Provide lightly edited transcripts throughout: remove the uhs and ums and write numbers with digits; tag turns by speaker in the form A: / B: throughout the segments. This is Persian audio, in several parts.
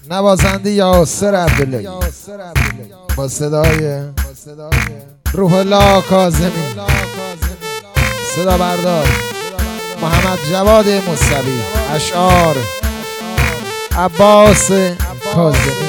A: نوازنده یاسر عبداللهی با صدای روح الله کاظمی، صدا بردار محمد جواد مصطفی، اشعار عباس کاظمی.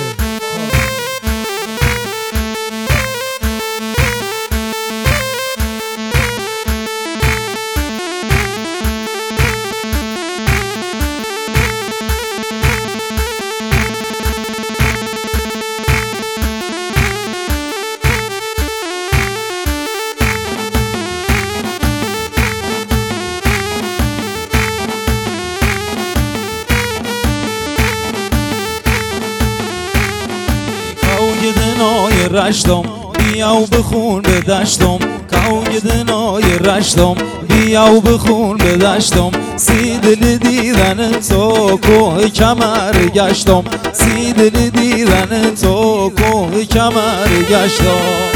B: دنای رشتم بیا و بخون به دشتم، کوی دنای رشتم بیا و بخون به دشتم. سی دل دیدن تو کوه کمر گشتم، سی دل دیدن تو کوه کمر گشتم.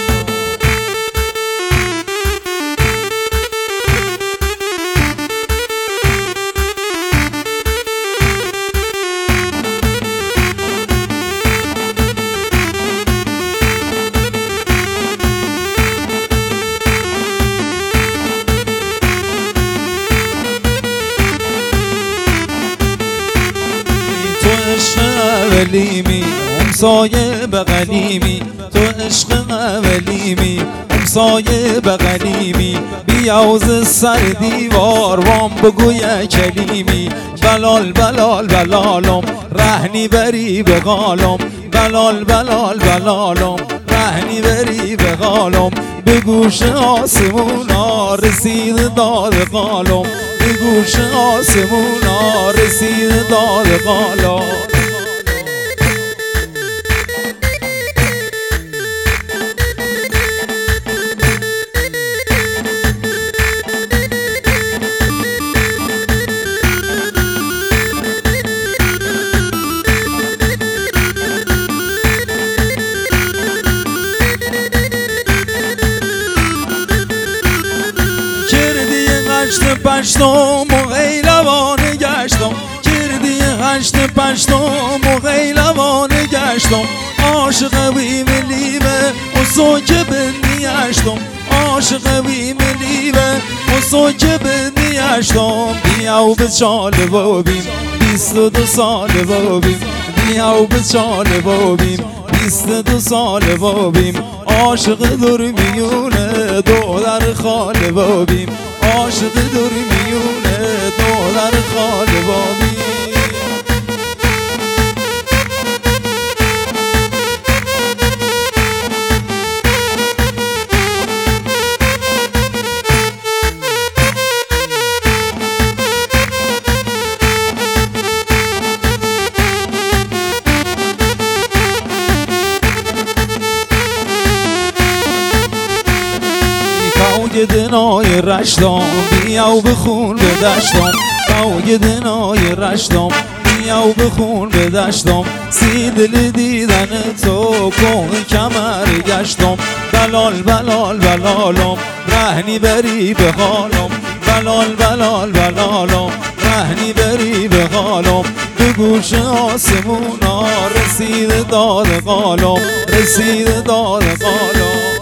B: اولیمی همسایه بغلیمی، تو عشق اولیمی همسایه بغلیمی. بیاوز سر دیوار وام بگوی کلیمی، بلال بلال بلالم رهنی بری به قالم، بلال بلال بلالم رهنی بری به قالم. به گوش آسمونا رسید داد قالم، به گوش آسمونا رسید داد قالم. هشت پشتم و غیلوانه گشتم، کردی هشت پشتم و غیلوانه گشتم. عاشق بیم لیبه و سوکه بندیشتم، عاشق بیم لیبه و سوکه بندیشتم. بیا و به چاله بابیم 22 ساله بابیم، بیا و به چاله بابیم 22 ساله بابیم. عاشق در میونه دو در خاله بابیم، عاشق در میونه دو در خاله بابیم. کوی دنای رشتم بیا و بخون به دشتم، کوی دنای رشتم بیا و بخون به دشتم. سی دل دیدن تو کوه کمر گشتم، بلال بلال بلالم رهنی بری به قالم، بلال بلال بلالم رهنی بری به قالم. به گوش آسمونا رسید داد قالم، رسید داد قالم.